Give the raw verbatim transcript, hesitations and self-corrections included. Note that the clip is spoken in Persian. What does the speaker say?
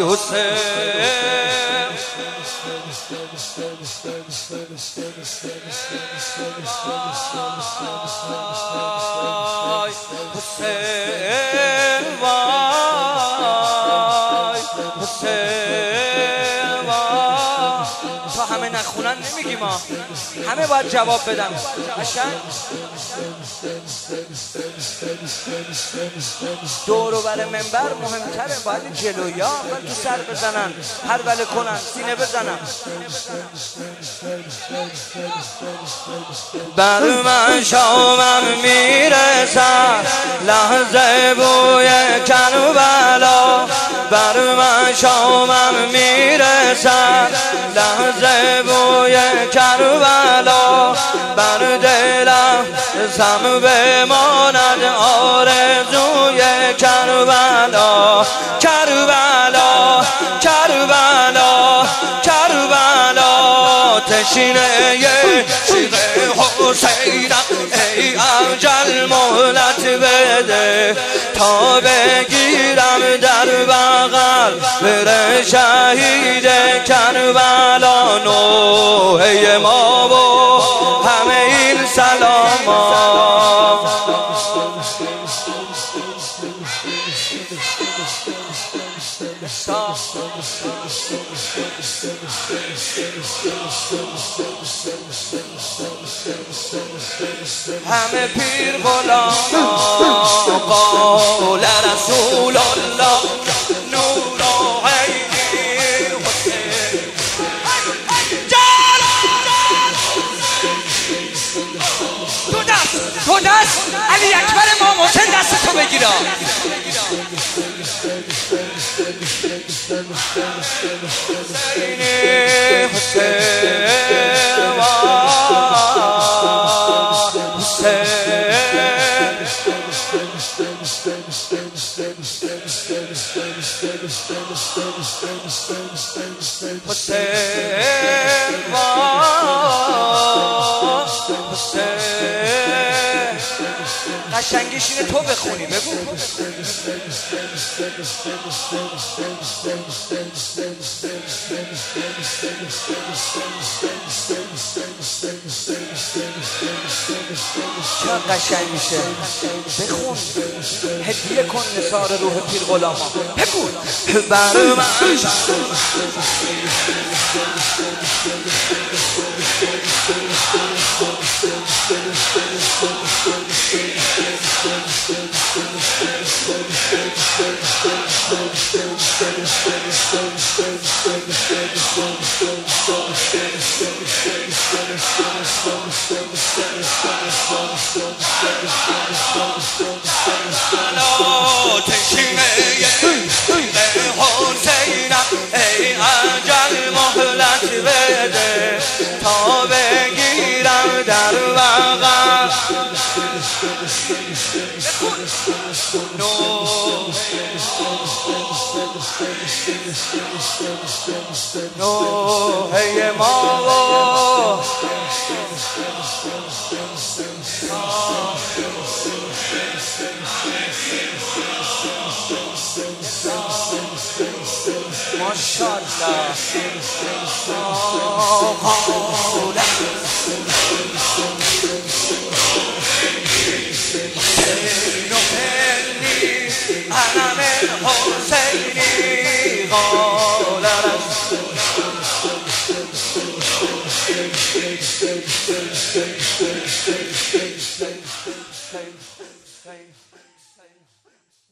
حسین وای حسین وای حسین وای تا همه نخونن نمیگیم ما همه باید جواب بدن قشنگ دور و بر منبر مهمتره باید جلویا اول تو سر بزنن هرول کنن سینه بزنن بر من شامم میرسد لحظه بوی کربلا بر من شامم میرسد لحظه بوی کربلا بر دلم زم بماند آرزوی کربلا کربلا کربلا کربلا تشنه شیخ حسینم ای اجل مهلت بده تا بگیرم در بغل بره شهید کربلا نوحه ما و همه این سلامات همه پیر غلام قول رسول الله نور عینی حسین تو دست تو دست علی اکبر امام حسین دست تو بگیره حسین قشنگیش اینه تو بخونی بگو چرا قشنگ میشه بخون هدیه کن نثار روح پیر غلاما بگو بر من ای اجل مهلت بده تا بگیرم در بغل نوحه ما و ماشاءالله